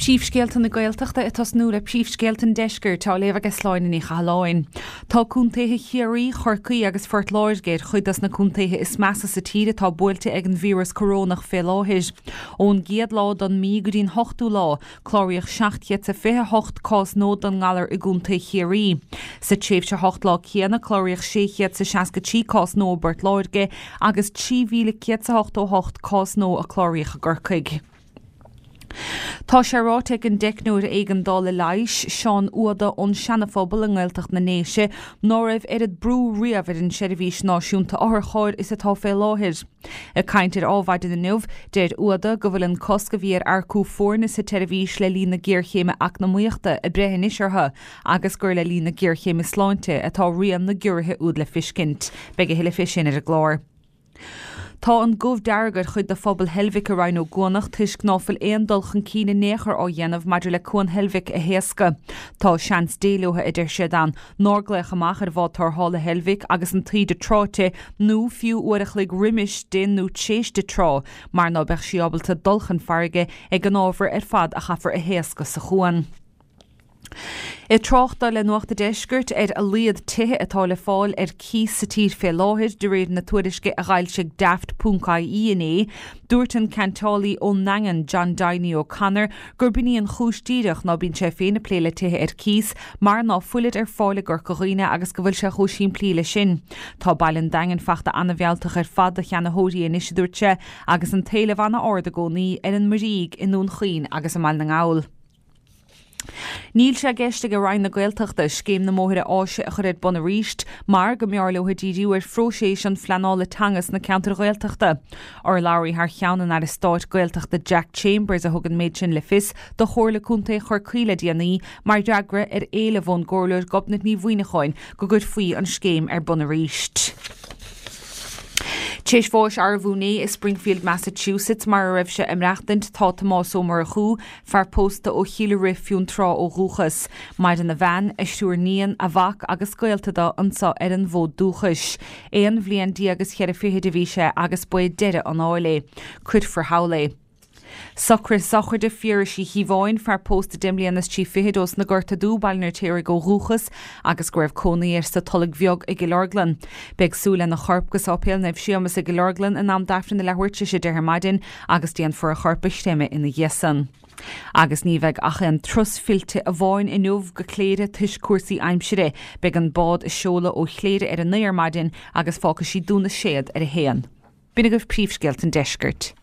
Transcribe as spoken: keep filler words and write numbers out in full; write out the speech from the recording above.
Príomhscéalta na Gaeltachta itas nó le príomhscéalta deisceir tá léamh agus sláin í chaláin. Tá cúntaithe chiaí chorcaí agus fort láirgéid chuidas na cúntaithe is measa sa tíre tá buailte ag an vírus corónach fé láthir. Ón giad lá don mí go dtín hochtú lá, chláiríoch seachtiad sa fiche hocht cás nó don ngalar i gúntaithe chiaí. Sa tréimh se hocht lá céanna chláiríoch séchiad sa seasca tí cás nó burt láirge agus trí mhíle ciad sa hocht ó hocht cás nó a chláiríoch gorcaig. Tá sé ráteag an deicnúir ag an dála leiis Seán Uada ón seanafóbal an Gaeltacht na Néise nó raibh ar ad brú riamh ar an seirbhís náisiúnta áthar cháir is atá fé láthir. A caintear ábhaid in nuamh déir Uada go bhfuil an cosca bhí ar arcú fórna sa teirbhís le lína géarchéime ach na muochta a breithin isirtha agus gur le lína géarchéime sláinte atá riam na gcuirthe úd le fiscint, beag a hiile fisin ar a glár. Tá an gomh deargad chuid de phobal helvic a rain ó gcuannach tuis gnáfuil éon dulchan cína néchar ó dhéanamh maidir le cuan helvic a héasca. Tá seans déalúthe idir siad an nóglaich amach ar bhád tar hála helvic agus an tríd de tráte nó fiú uairich le riimiis den nó tséis de trá, mar ná beh siabalta dulchan farige ag an ábhar ar fad a chafar a héasca sa chuan. I tráchta le nuachta deisgurt ar a líad tithe atá le fáil ar cís sa tír fé láthir de réad na tuairisce a ghailseach daft puncaí é, dúirt an cantálaí ó Nangan John Downey O'Connor gur bíní an chúistíireach ná bín sé féna pléile tithe ar cís mar ná fuilid ar fála gur coghine agus go bhfuil se chúisín pléile sin. Tá bailin dagan fachta anna bhealtach ar fad a cheannahóirí in isisiúirte agus an taobh anna orda gcónaí ar an maríg inún chuoin agus am na ngáil. Níl sé geiste go rain na Gaeltachta scéim na móthire áise a chuid buna ríist, mar go mearlóthe díú ar fróséis an flanála tangas na ceantar Gaeltachta. Or láirí th cheannan ar is stáit Gaeltachta Jack Chambers a thugan méid sin le fis do chóirla cúnta chorcaíle díanaí mar deagra ar éile bhón gcóirleir gobnad ní bhuiineáin go gud faoi an scéim ar buna ríist. Téis fós ar bhúnaí is Springfield, Massachusetts mar a raibh se imreachtant tá tamás ó mar a chú fear pósta ó chiile rih fiún trá ó rúchas, maid an na bhean is siúr níon a bhac agus scoiltada ansa ar an bhód dúchas. Éon bhliain dí agus cheir a fiche de bhí se agus buid deire an áile, chud for haula. Socr sochar de fiar sí híháin fear pósta dimlíanas tí fihidós na gurta dúbailnar téir go rúchas agus go raibh cónaí ar sa tolag bheog i Gilorglan. Beag súla na chorpgus ápéal na bhsiamas i Gilorglan in am dafran na lehuirte sé de hermaidin agus díon for a chorpa stéime ina dhéasan. Agus ní bheith acha an trus filte a bháin in nuamh go cléire tuis cuasaí aimsire, beag an bád is seola ó chléire ar an néarmaidin agus fáca sí dúna séad ar a héan. Bína goh príomhscéalt an deiscirt.